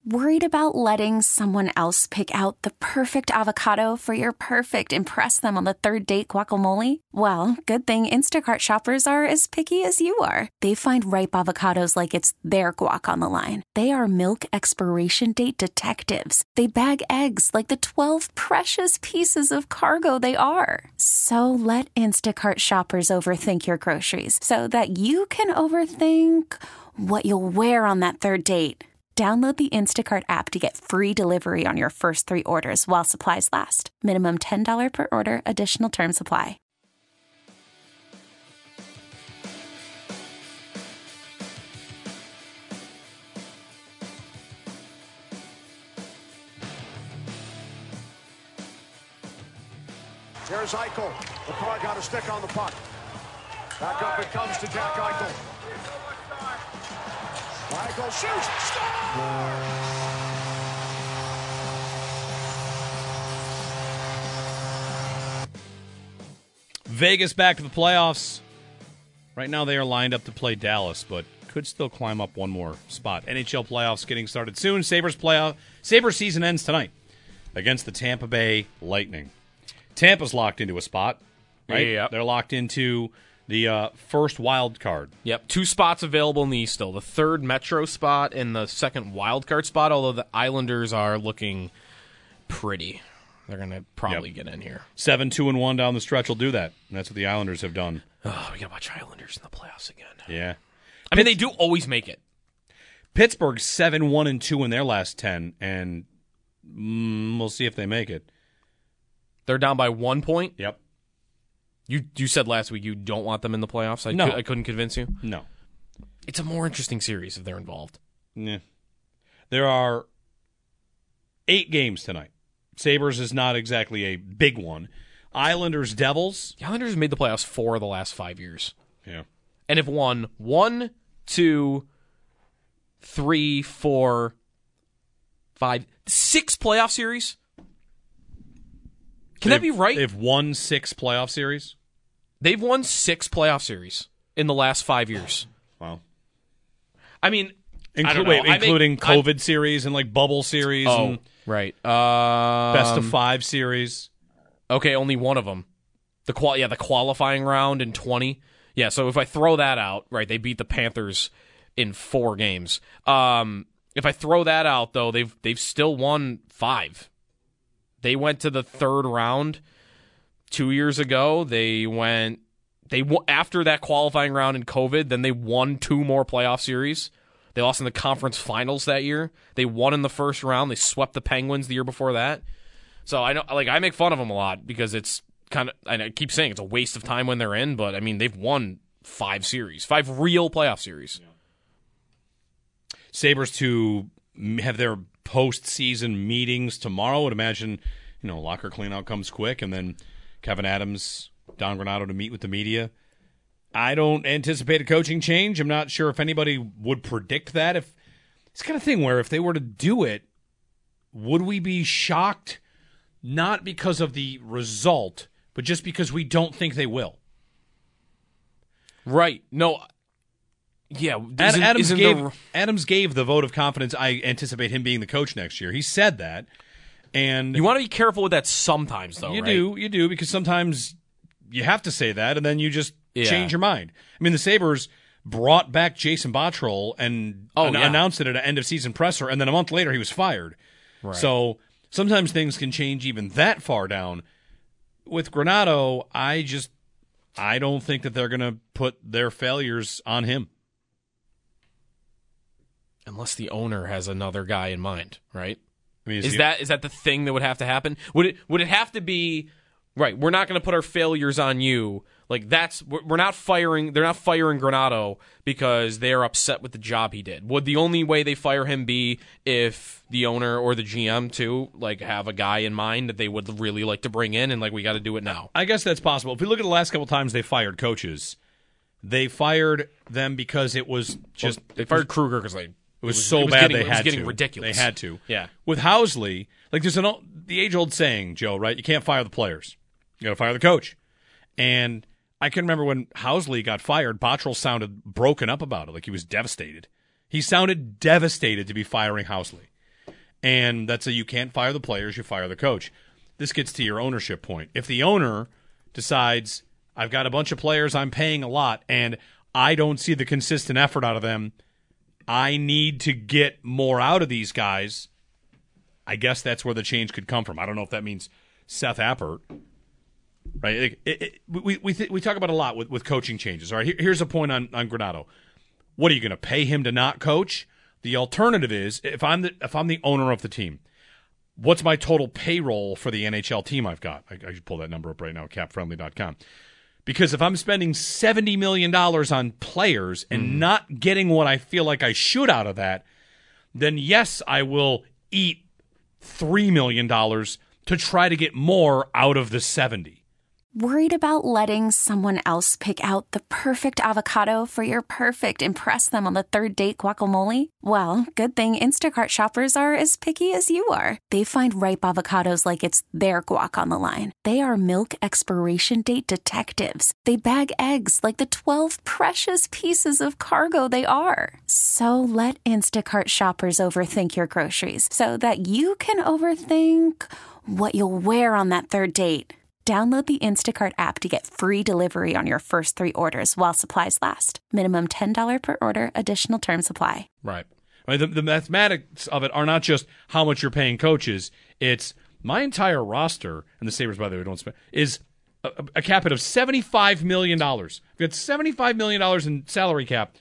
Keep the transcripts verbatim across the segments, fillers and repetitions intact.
Worried about letting someone else pick out the perfect avocado for your perfect impress them on the third date guacamole? Well, good thing Instacart shoppers are as picky as you are. They find ripe avocados like it's their guac on the line. They are milk expiration date detectives. They bag eggs like the twelve precious pieces of cargo they are. So let Instacart shoppers overthink your groceries so that you can overthink what you'll wear on that third date. Download the Instacart app to get free delivery on your first three orders while supplies last. Minimum ten dollars per order. Additional terms apply. There's Eichel. The car got a stick on the puck. Back up it comes to Jack Eichel. Eichel shoots. Score! Vegas back to the playoffs. Right now they are lined up to play Dallas, but could still climb up one more spot. N H L playoffs getting started soon. Sabres playoff. Sabres season ends tonight against the Tampa Bay Lightning. Tampa's locked into a spot, right? Yep. They're locked into the uh, first wild card. Yep, two spots available in the East still. The third Metro spot and the second wild card spot, although the Islanders are looking pretty. They're going to probably Yep. get in here. Seven, two, and one down the stretch will do that. And that's what the Islanders have done. Oh, we got to watch Islanders in the playoffs again. Yeah. I mean, they do always make it. Pittsburgh seven, one, and two in their last ten, and mm, we'll see if they make it. They're down by one point. Yep. You you said last week you don't want them in the playoffs. I, No. cou- I couldn't convince you. No. It's a more interesting series if they're involved. Yeah. There are eight games tonight. Sabres is not exactly a big one. Islanders, Devils. The Islanders have made the playoffs four of the last five years. Yeah. And have won one, two, three, four, five, six playoff series. Can that be right? They've won six playoff series. They've won six playoff series in the last five years. Wow. I mean, Inclu- I don't know. wait, I make- including I'm- COVID series and like bubble series Oh, and right. Um, best of five series. Okay, only one of them. The qual, yeah, the qualifying round in twenty. Yeah, so if I throw that out, right, they beat the Panthers in four games. Um, if I throw that out, though, they've they've still won five. They went to the third round two years ago. They went they after that qualifying round in COVID. Then they won two more playoff series. They lost in the conference finals that year. They won in the first round. They swept the Penguins the year before that. So I know, like, I make fun of them a lot because it's kind of. I keep saying it's a waste of time when they're in, but I mean they've won five series, five real playoff series. Yeah. Sabres to have their postseason meetings tomorrow. I would imagine, you know, locker cleanout comes quick, and then Kevin Adams, Don Granato to meet with the media. I don't anticipate a coaching change. I'm not sure if anybody would predict that. If it's the kind of thing where if they were to do it, would we be shocked? Not because of the result, but just because we don't think they will. Right. No. Yeah. Ad- Isn't, Adams, isn't gave, the... Adams gave the vote of confidence. I anticipate him being the coach next year. He said that. And You want to be careful with that sometimes, though, You right? do, you do, because sometimes you have to say that, and then you just Yeah. change your mind. I mean, the Sabres brought back Jason Botterill and Oh, an- yeah. announced it at an end-of-season presser, and then a month later he was fired. Right. So sometimes things can change even that far down. With Granato, I just I don't think that they're going to put their failures on him. Unless the owner has another guy in mind, right? I mean, Is he- that is that the thing that would have to happen? Would it would it have to be right? We're not going to put our failures on you. Like that's we're we're not firing. They're not firing Granato because they are upset with the job he did. Would the only way they fire him be if the owner or the G M too like have a guy in mind that they would really like to bring in and like we got to do it now? I guess that's possible. If you look at the last couple times they fired coaches, they fired them because it was just Well, they fired Kruger because like It was, so bad getting, they it was had getting to. ridiculous. They had to. Yeah. With Housley, like there's an old, the age-old saying, Joe, right? You can't fire the players. You got to fire the coach. And I can remember when Housley got fired, Botterill sounded broken up about it, like he was devastated. He sounded devastated to be firing Housley. And that's a you can't fire the players, you fire the coach. This gets to your ownership point. If the owner decides, I've got a bunch of players I'm paying a lot, and I don't see the consistent effort out of them, I need to get more out of these guys, I guess that's where the change could come from. I don't know if that means Seth Appert. Right? It, it, it, we we th- we talk about a lot with, with coaching changes. All right, Here, here's a point on, on Granato. What are you going to pay him to not coach? The alternative is, if I'm the if I'm the owner of the team, what's my total payroll for the N H L team I've got? I, I should pull that number up right now, cap friendly dot com. Because if I'm spending seventy million dollars on players and mm. not getting what I feel like I should out of that, then yes, I will eat three million dollars to try to get more out of the seventy. Worried about letting someone else pick out the perfect avocado for your perfect impress them on the third date guacamole? Well, good thing Instacart shoppers are as picky as you are. They find ripe avocados like it's their guac on the line. They are milk expiration date detectives. They bag eggs like the twelve precious pieces of cargo they are. So let Instacart shoppers overthink your groceries so that you can overthink what you'll wear on that third date. Download the Instacart app to get free delivery on your first three orders while supplies last. Minimum ten dollars per order. Additional terms apply. Right. I mean, the, the mathematics of it are not just how much you're paying coaches. It's my entire roster, and the Sabres, by the way, don't spend, is a, a cap hit of seventy-five million dollars. We've got seventy-five million dollars in salary cap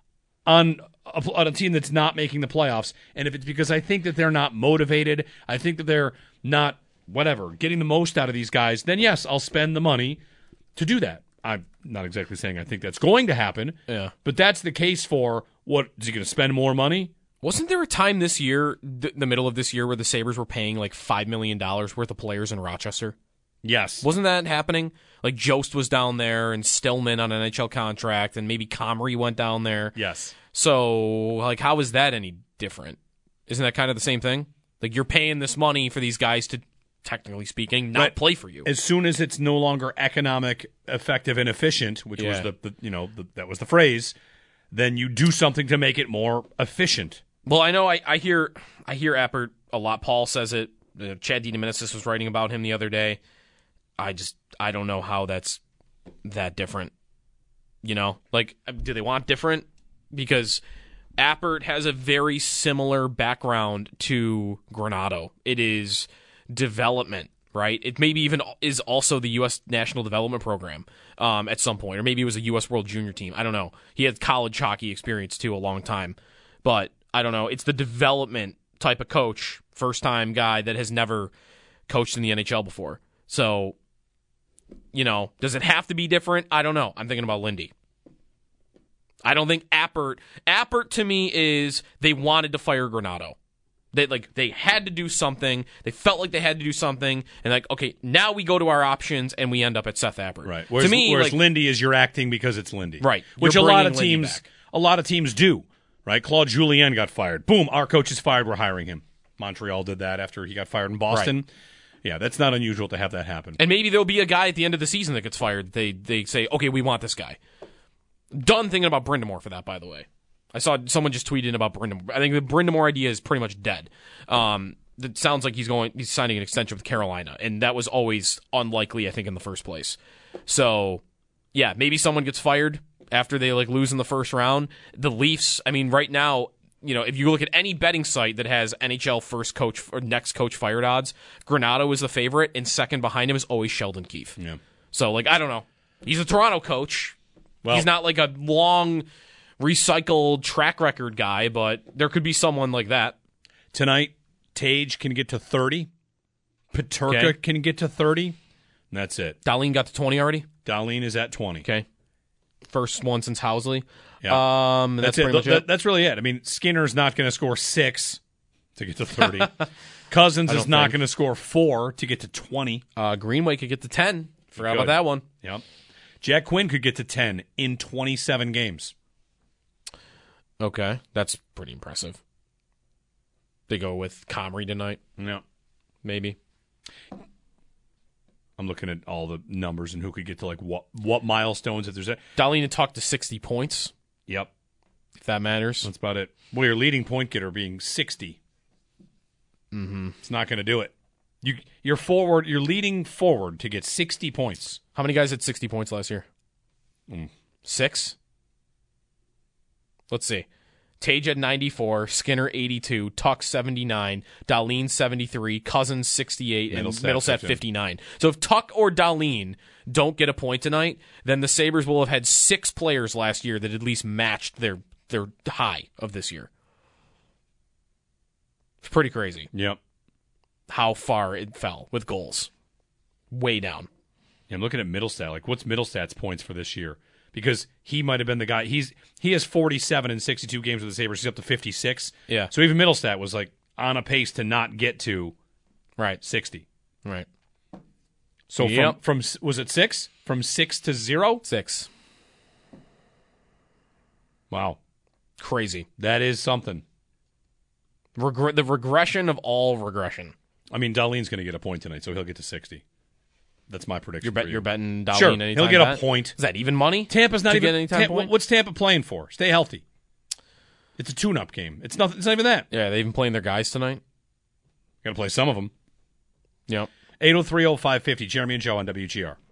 on a, on a team that's not making the playoffs. And if it's because I think that they're not motivated, I think that they're not whatever, getting the most out of these guys, then yes, I'll spend the money to do that. I'm not exactly saying I think that's going to happen, yeah. but that's the case for what, is he going to spend more money? Wasn't there a time this year, th- the middle of this year, where the Sabres were paying like five million dollars worth of players in Rochester? Yes. Wasn't that happening? Like Jost was down there and Stillman on an N H L contract, and maybe Comrie went down there. Yes. So, like, how is that any different? Isn't that kind of the same thing? Like, you're paying this money for these guys to, technically speaking, not but play for you. As soon as it's no longer economic, effective, and efficient, which yeah. was the, the you know the, that was the phrase, then you do something to make it more efficient. Well, I know I, I hear I hear Appert a lot. Paul says it. Uh, Chad DiDomenicis was writing about him the other day. I just I don't know how that's that different. You know, like, do they want different? Because Appert has a very similar background to Granato. It is development, right? It maybe even is also the U S National Development Program um, at some point, or maybe it was a U S World Junior Team. I don't know. He had college hockey experience too, a long time, but I don't know. It's the development type of coach, first time guy that has never coached in the N H L before. So, you know, does it have to be different? I don't know. I'm thinking about Lindy. I don't think Appert. Appert to me is they wanted to fire Granato. They like they had to do something. They felt like they had to do something, and like, okay, now we go to our options, and we end up at Seth Appert. Right. Whereas, to me, whereas like, Lindy is you're acting because it's Lindy. Right. Which You're a lot of bringing Lindy teams, back. a lot of teams do. Right. Claude Julien got fired. Boom. Our coach is fired. We're hiring him. Montreal did that after he got fired in Boston. Right. Yeah, that's not unusual to have that happen. And maybe there'll be a guy at the end of the season that gets fired. They they say, okay, we want this guy. Done thinking about Brind'Amour for that, by the way. I saw someone just tweeted about Brind'Amour. I think the Brind'Amour idea is pretty much dead. Um, it sounds like he's going. He's signing an extension with Carolina, and that was always unlikely, I think, in the first place. So, yeah, maybe someone gets fired after they like lose in the first round. The Leafs. I mean, right now, you know, if you look at any betting site that has N H L first coach or next coach fired odds, Granato is the favorite, and second behind him is always Sheldon Keefe. Yeah. So, like, I don't know. He's a Toronto coach. Well, he's not like a long recycled track record guy, but there could be someone like that. Tonight, Tage can get to thirty. Peterka Okay. can get to thirty. And that's it. Darlene got to twenty already? Darlene is at twenty. Okay. First one since Housley. Yeah. Um, that's, that's, pretty it. much Th- it. That's really it. I mean, Skinner's not going to score six to get to thirty. Cousins I is don't not think. going to score four to get to twenty. Uh, Greenway could get to ten. Forgot Could. about that one. Yep. Jack Quinn could get to ten in twenty-seven games. Okay. That's pretty impressive. They go with Comrie tonight, Yeah. maybe. I'm looking at all the numbers and who could get to like what what milestones if there's a. Darlene had talked to sixty points, Yep. if that matters. That's about it. Well, your leading point getter being sixty. Mm-hmm. It's not going to do it. You, you're forward. You're leading forward to get sixty points. How many guys had sixty points last year? Mm. Six? Let's see. Tage had ninety-four, Skinner eighty-two, Tuck seventy-nine, Dahlin seventy-three, Cousins sixty-eight, and Middlestat Middlestat fifty-nine. So if Tuck or Dahlin don't get a point tonight, then the Sabres will have had six players last year that at least matched their, their high of this year. It's pretty crazy. Yep. How far it fell with goals. Way down. Yeah, I'm looking at Middlestat. Like, what's Middlestat's points for this year? Because he might have been the guy. He's he has forty-seven in sixty-two games with the Sabres. He's up to fifty-six. Yeah. So even Middlestat was like on a pace to not get to right sixty. Right. So Yep. from from was it six? From six to zero? Six. Wow, Crazy. that is something. Regre- the regression of all regression. I mean, Dahlin's going to get a point tonight, so he'll get to sixty. That's my prediction. You're, bet- for you. you're betting Dahlin Sure, anytime he'll get bet? a point. Is that even money? Tampa's not to even. get anytime Tampa, point? What's Tampa playing for? Stay healthy. It's a tune-up game. It's nothing. It's not even that. Yeah, they even playing their guys tonight. Got to play some of them. Yep. eight oh three oh five fifty. Jeremy and Joe on W G R.